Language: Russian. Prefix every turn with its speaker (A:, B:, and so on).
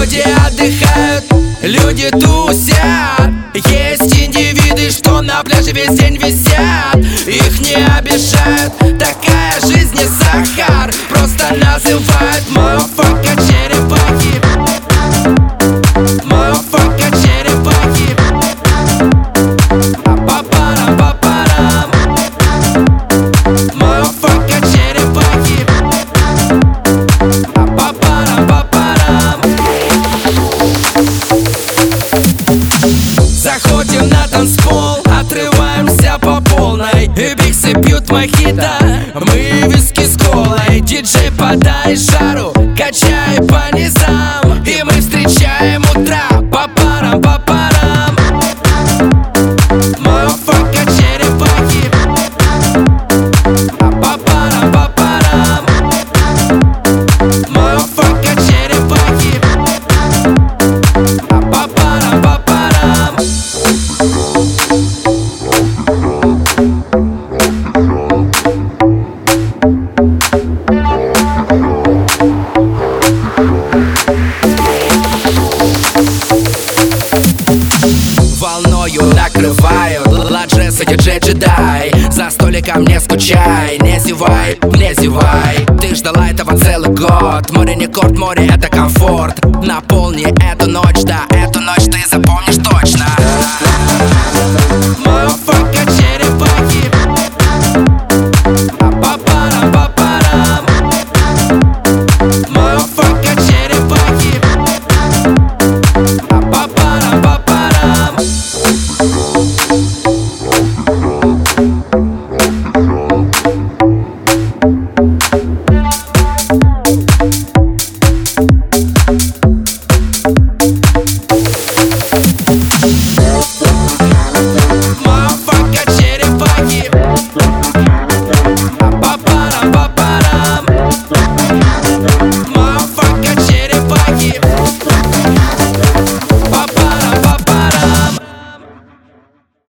A: Люди отдыхают, люди тусят. Есть индивиды, что на пляже весь день висят. Их не обижают, такая жизнь не сахар. Просто называют мафака черепахи. Мафака черепахи. Папарам, папарам. Мафака черепахи. Папарам, папарам. Заходим на танцпол, отрываемся по полной. И биксы пьют мохито, мы виски с колой. Диджей подай жару, качай по низам. И мы встречаем утра, папарам, папарам. Мафака черепахи. Папарам, папарам. Мафака черепахи. Папарам, папарам. Волною накрывают ладжес и диджей-джедай. За столиком не скучай, не зевай, не зевай. Ты ждала этого целый год. Море не корт, море это комфорт. Наполни эту ночь, да, эту ночь ты запомнишь точно.